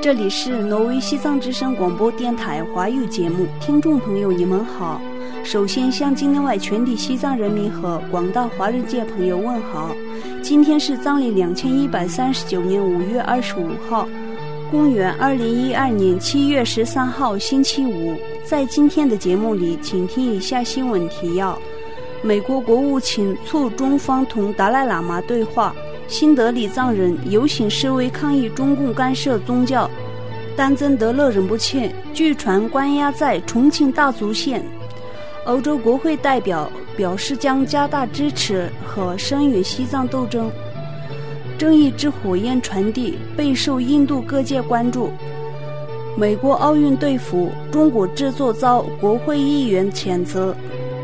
这里是挪威西藏之声广播电台华语节目，听众朋友你们好。首先向境内外全体西藏人民和广大华人界朋友问好。今天是藏历2139年5月25号，公元2012年7月13号星期五。在今天的节目里，请听以下新闻提要：美国国务卿促中方同达赖喇嘛对话，新德里藏人游行示威抗议中共干涉宗教，丹增德勒仁波切据传关押在重庆大足县。欧洲国会代表表示将加大支持和声援西藏斗争。正义之火焰传递备受印度各界关注。美国奥运队服中国制作遭国会议员谴责。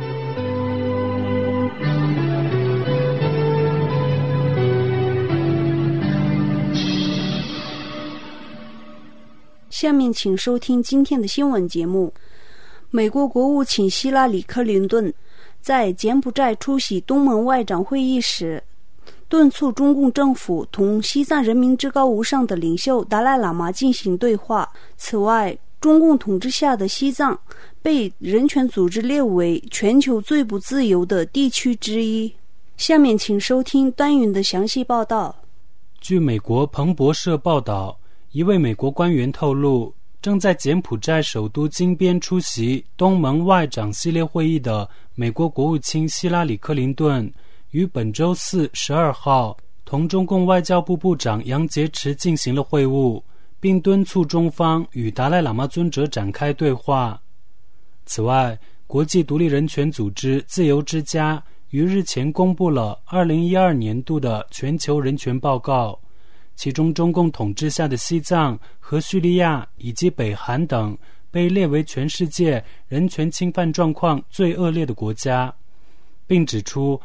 下面请收听今天的新闻节目。美国国务卿希拉里·克林顿在柬埔寨出席东盟外长会议时，敦促中共政府同西藏人民至高无上的领袖达赖喇嘛进行对话。此外，中共统治下的西藏被人权组织列为全球最不自由的地区之一。下面请收听端云的详细报道。 据美国彭博社报道，一位美国官员透露，正在柬埔寨首都金边出席东盟外长系列会议的美国国务卿希拉里·克林顿于本周四12号同中共外交部部长杨洁篪进行了会晤，并敦促中方与达赖喇嘛尊者展开对话。此外，国际独立人权组织自由之家于日前公布了2012年度的全球人权报告，其中中共统治下的西藏和叙利亚以及北韩等被列为全世界人权侵犯状况最恶劣的国家，并指出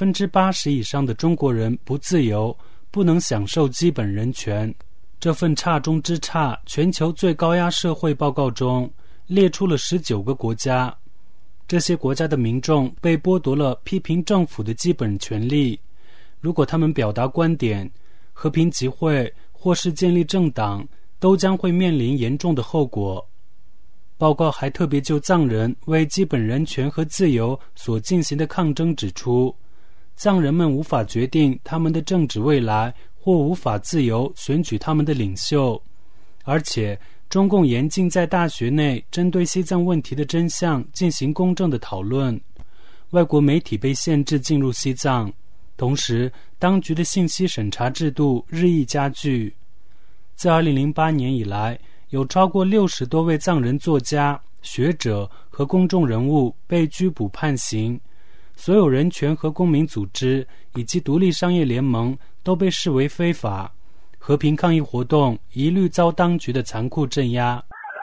80%以上的中国人不自由，不能享受基本人权。这份差中之差全球最高压社会报告中列出了19个国家，这些国家的民众被剥夺了批评政府的基本权利，如果他们表达观点、和平集会或是建立政党，都将会面临严重的后果。报告还特别就藏人为基本人权和自由所进行的抗争指出，藏人们无法决定他们的政治未来，或无法自由选举他们的领袖，而且中共严禁在大学内针对西藏问题的真相进行公正的讨论，外国媒体被限制进入西藏，同时当局的信息审查制度日益加剧。自2008年以来，有超过60多位藏人作家、学者和公众人物被拘捕判刑，所有人权和公民组织以及独立商业联盟都被视为非法，和平抗议活动一律遭当局的残酷镇压。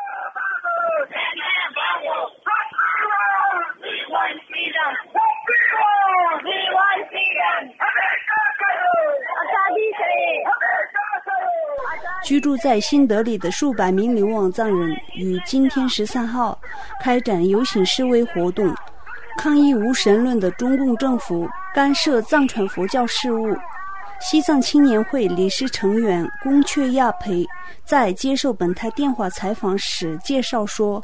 居住在新德里的数百名流亡藏人于今天13号开展游行示威活动，抗议无神论的中共政府干涉藏传佛教事务。西藏青年会理事成员宫阙亚培在接受本台电话采访时介绍说，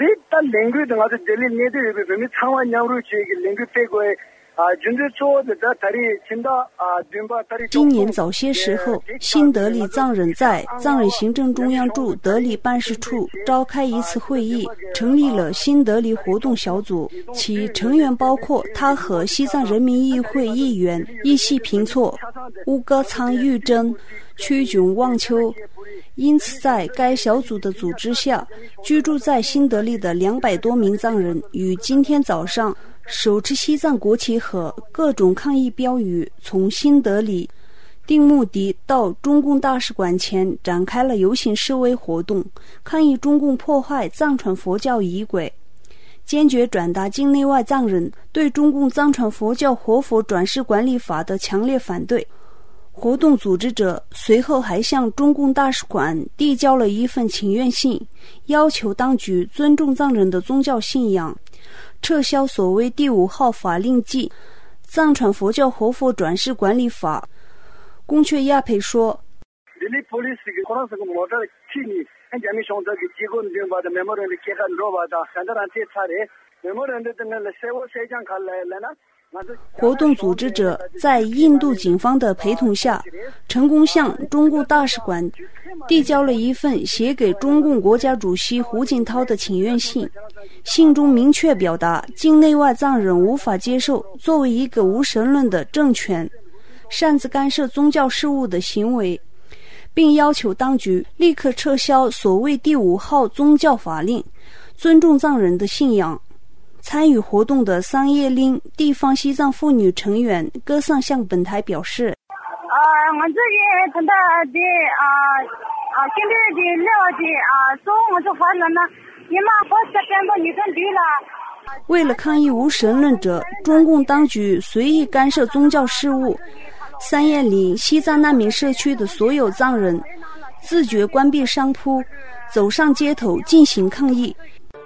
今年早些时候，新德里藏人在藏人行政中央驻德里办事处召开一次会议，成立了新德里活动小组，其成员包括他和西藏人民议会议员伊西平措、乌戈仓玉珍、曲炯望秋。因此在该小组的组织下，居住在新德里的200多名藏人于今天早上手持西藏国旗和各种抗议标语，从新德里定木迪到中共大使馆前展开了游行示威活动，抗议中共破坏藏传佛教仪轨，坚决转达境内外藏人对中共藏传佛教活佛转世管理法的强烈反对。活动组织者随后还向中共大使馆递交了一份请愿信，要求当局尊重藏人的宗教信仰，撤销所谓第5号法令即藏传佛教活佛转世管理法。宫阙亚培说， 活动组织者在印度警方的陪同下，成功向中共大使馆递交了一份写给中共国家主席胡锦涛的请愿信。信中明确表达，境内外藏人无法接受作为一个无神论的政权擅自干涉宗教事务的行为，并要求当局立刻撤销所谓第5号宗教法令，尊重藏人的信仰。参与活动的桑叶林地方西藏妇女成员歌颂向本台表示， 我自己很大的现在的了解说我就发了呢，你们不是全部女生对了。 为了抗议无神论者中共当局随意干涉宗教事务，三叶林西藏难民社区的所有藏人自觉关闭商铺，走上街头进行抗议。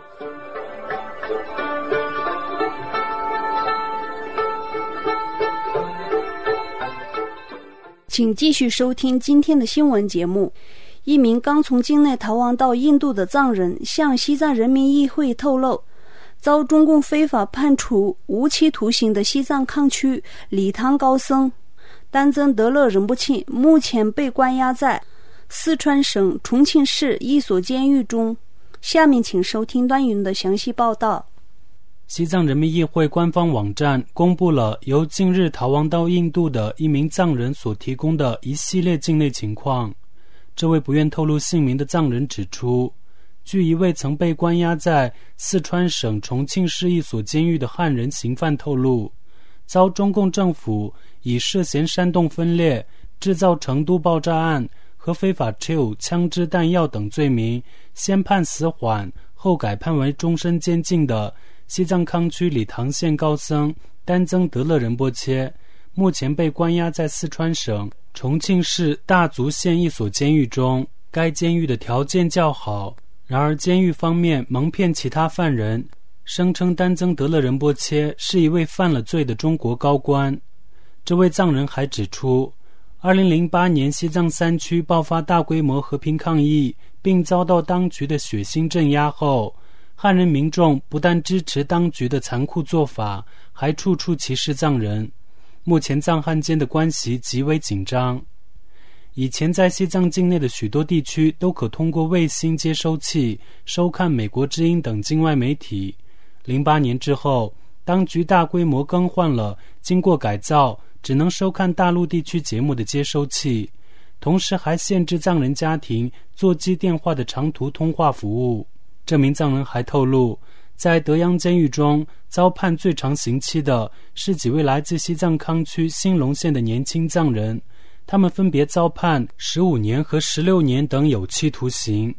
请继续收听今天的新闻节目。一名刚从境内逃亡到印度的藏人向西藏人民议会透露，遭中共非法判处无期徒刑的西藏康区理塘高僧丹增德勒仁波切目前被关押在四川省重庆市一所监狱中。下面请收听段云的详细报道。 西藏人民议会官方网站公布了由近日逃亡到印度的一名藏人所提供的一系列境内情况。这位不愿透露姓名的藏人指出，据一位曾被关押在四川省重庆市一所监狱的汉人刑犯透露，遭中共政府以涉嫌煽动分裂、制造成都爆炸案和非法持有枪支弹药等罪名，先判死缓，后改判为终身监禁的西藏康区理塘县高僧丹增德勒仁波切，目前被关押在四川省重庆市大足县一所监狱中。该监狱的条件较好，然而监狱方面蒙骗其他犯人，声称丹增德勒仁波切是一位犯了罪的中国高官。这位藏人还指出，2008年西藏3区爆发大规模和平抗议，并遭到当局的血腥镇压后，汉人民众不但支持当局的残酷做法，还处处歧视藏人。目前藏汉间的关系极为紧张。以前在西藏境内的许多地区都可通过卫星接收器收看美国之音等境外媒体。08年之后，当局大规模更换了经过改造只能收看大陆地区节目的接收器，同时还限制藏人家庭座机电话的长途通话服务。这名藏人还透露，在德阳监狱中遭判最长刑期的是几位来自西藏康区兴隆县的年轻藏人，他们分别遭判15年和16年等有期徒刑。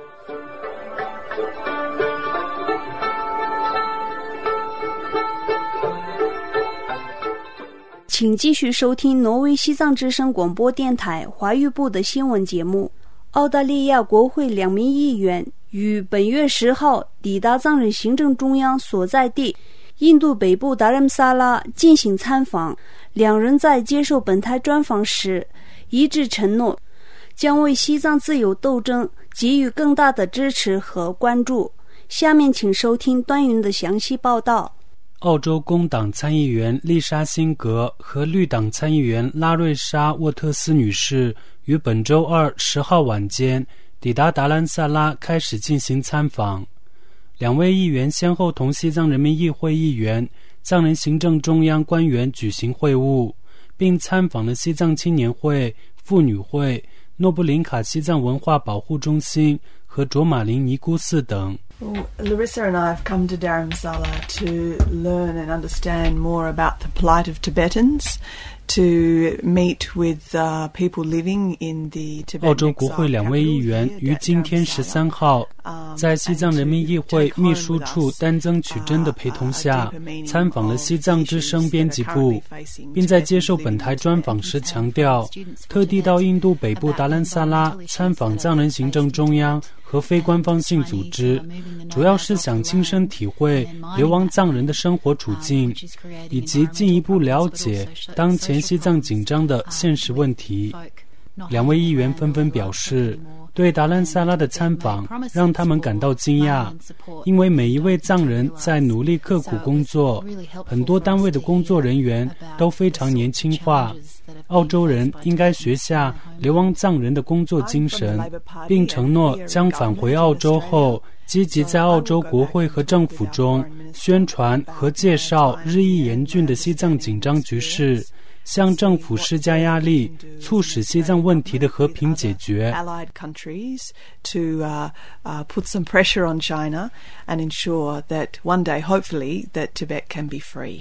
请继续收听挪威西藏之声广播电台华语部的新闻节目。澳大利亚国会2名议员于本月10号抵达藏人行政中央所在地印度北部达兰萨拉进行参访。两人在接受本台专访时一致承诺，将为西藏自由斗争给予更大的支持和关注。下面请收听端云的详细报道。 澳洲工党参议员丽莎辛格和绿党参议员拉瑞莎沃特斯女士于本周二10号晚间抵达达兰萨拉开始进行参访。两位议员先后同西藏人民议会议员、藏人行政中央官员举行会晤，并参访了西藏青年会、妇女会、诺布林卡西藏文化保护中心和卓玛林尼姑寺等。 Larissa and I have come to Dharamsala to learn and understand more about the plight of Tibetans, to meet with people living in the Tibetan 澳洲国会两位议员于今天13号在西藏人民议会秘书处丹增曲真的陪同下参访了西藏之声编辑部，并在接受本台专访时强调，特地到印度北部达兰萨拉参访藏人行政中央和非官方性组织，主要是想亲身体会流亡藏人的生活处境，以及进一步了解当前西藏紧张的现实问题。两位议员纷纷表示， 对达兰萨拉的参访让他们感到惊讶，因为每一位藏人在努力刻苦工作，很多单位的工作人员都非常年轻化。澳洲人应该学下流亡藏人的工作精神，并承诺将返回澳洲后积极在澳洲国会和政府中宣传和介绍日益严峻的西藏紧张局势，向政府施加压力，促使西藏问题的和平解决。 Allied countries to put some pressure on China and ensure that one day, hopefully, that Tibet can be free.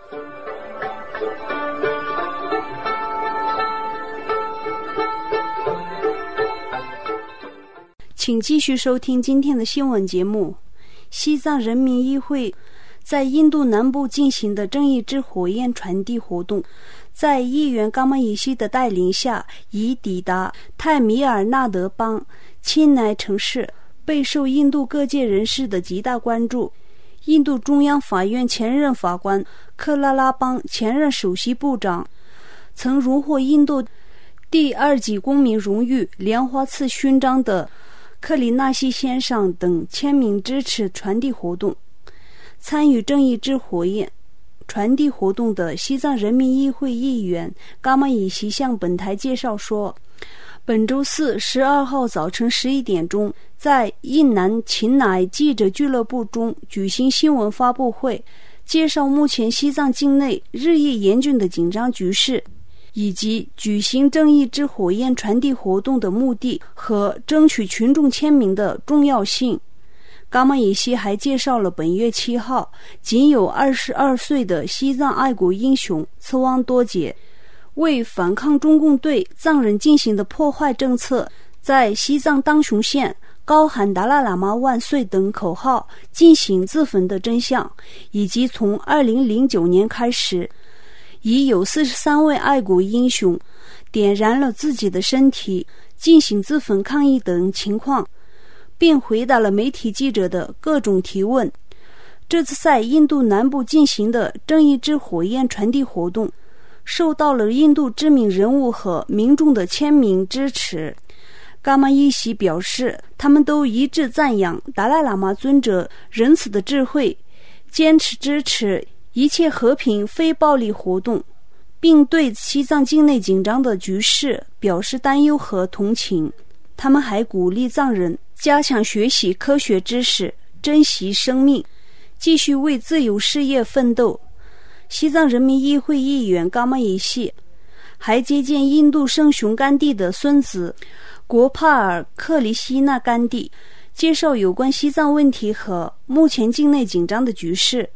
请继续收听今天的新闻节目。西藏人民议会在印度南部进行的正义之火焰传递活动，在议员伽玛依西的带领下，已抵达泰米尔纳德邦钦奈城市，备受印度各界人士的极大关注。印度中央法院前任法官克拉拉邦前任首席部长，曾荣获印度第2级公民荣誉莲花次勋章的克里纳西先生等签名支持传递活动。参与正义之火焰传递活动的西藏人民议会议员伽玛依西向本台介绍说，本周四12号早晨11点钟，在印南钦奈记者俱乐部中举行新闻发布会，介绍目前西藏境内日益严峻的紧张局势，以及举行正义之火焰传递活动的目的和争取群众签名的重要性。伽玛依西还介绍了本月7号仅有22岁的西藏爱国英雄次旺多杰为反抗中共对藏人进行的破坏政策，在西藏当雄县高喊达赖喇嘛万岁等口号进行自焚的真相，以及从2009年开始已有43位爱国英雄点燃了自己的身体进行自焚抗议等情况，并回答了媒体记者的各种提问。这次在印度南部进行的正义之火焰传递活动受到了印度知名人物和民众的签名支持。伽玛依西表示，他们都一致赞扬达赖喇嘛尊者仁慈的智慧，坚持支持一切和平非暴力活动，并对西藏境内紧张的局势表示担忧和同情。他们还鼓励藏人加强学习科学知识，珍惜生命，继续为自由事业奋斗。西藏人民议会议员伽玛依西还接见印度圣雄甘地的孙子国帕尔克里希纳甘地，介绍有关西藏问题和目前境内紧张的局势。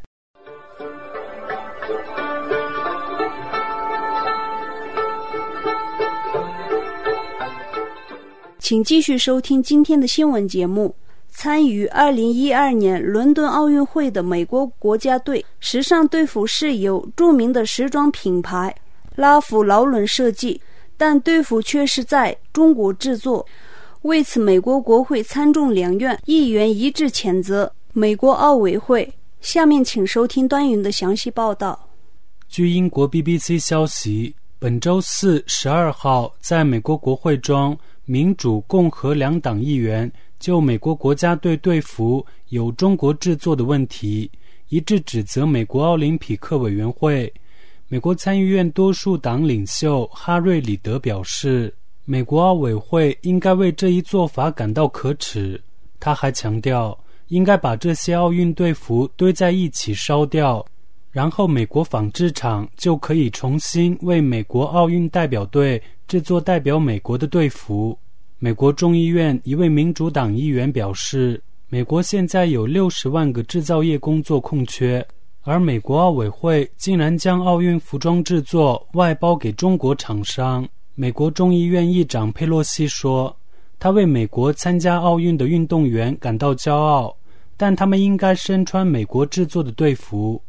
请继续收听今天的新闻节目。参与2012年伦敦奥运会的美国国家队时尚队服是由著名的时装品牌拉夫劳伦设计，但队服却是在中国制作。为此，美国国会参众两院议员一致谴责美国奥委会。下面请收听端云的详细报道。 据英国 BBC 消息，本周四12号在美国国会中，民主共和两党议员就美国国家队队服有中国制作的问题一致指责美国奥林匹克委员会。美国参议院多数党领袖哈瑞·里德表示，美国奥委会应该为这一做法感到可耻。他还强调，应该把这些奥运队服堆在一起烧掉，然后美国纺织厂就可以重新为美国奥运代表队制作代表美国的队服。美国众议院一位民主党议员表示，美国现在有60万个制造业工作空缺，而美国奥委会竟然将奥运服装制作外包给中国厂商。美国众议院议长佩洛西说，他为美国参加奥运的运动员感到骄傲，但他们应该身穿美国制作的队服。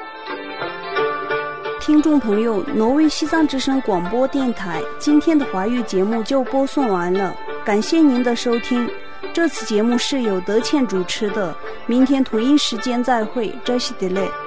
听众朋友，挪威西藏之声广播电台今天的华语节目就播送完了，感谢您的收听。这次节目是由德倩主持的，明天同一时间再会，这是德累。